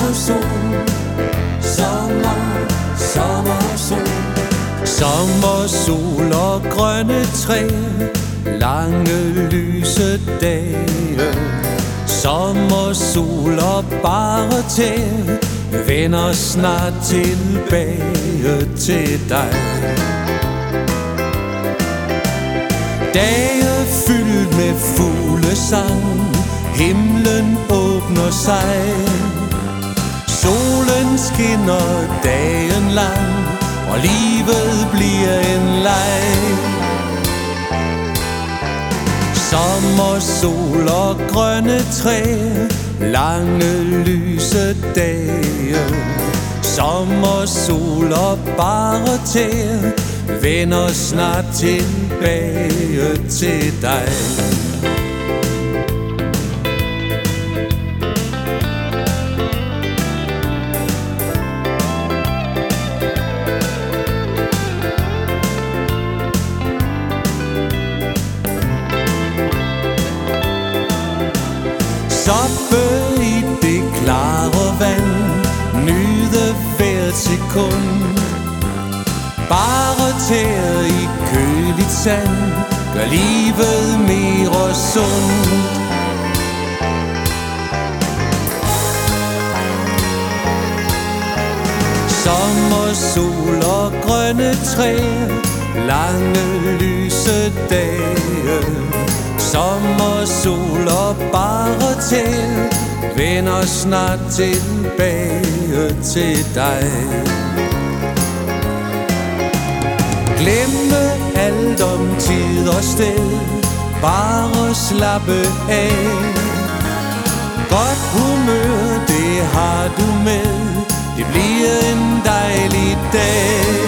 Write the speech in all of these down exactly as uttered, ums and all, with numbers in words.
sommersol, sommer, sommersol. Sommersol og grønne træer, lange lyse dage. Sommersol og bare tæer, vender snart tilbage til dig. Dage fyldt med fuglesang, himlen åbner sig. Solen skinner dagen lang, og livet bliver en leg. Sommersol og grønne træer, lange lyse dage. Sommersol og bare tæer, vender snart tilbage til dig. Soppe i det klare vand, nyde hvert sekund. Bare tæer i køligt sand, gør livet mere sundt. Sommersol og grønne træer, lange lyse dage. Sommersol og bare tæer, vender snart tilbage til dig. Glemme alt om tid og sted, bare slappe af. Godt humør, det har du med, det bliver en dejlig dag.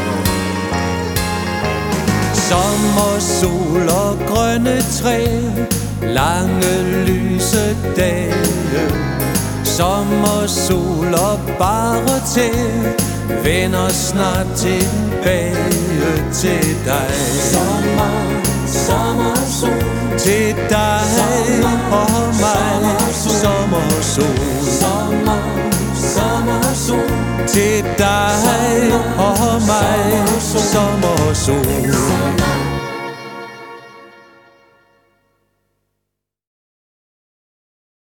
Sommersol og grønne træer, lange lyse dage. Sommersol og bare tæer, vender snart tilbage til dig. Sommer, sommersol, til dig sommer, og mig. Sommersol, sommer, sommersol, til dig og mig. Sommersol.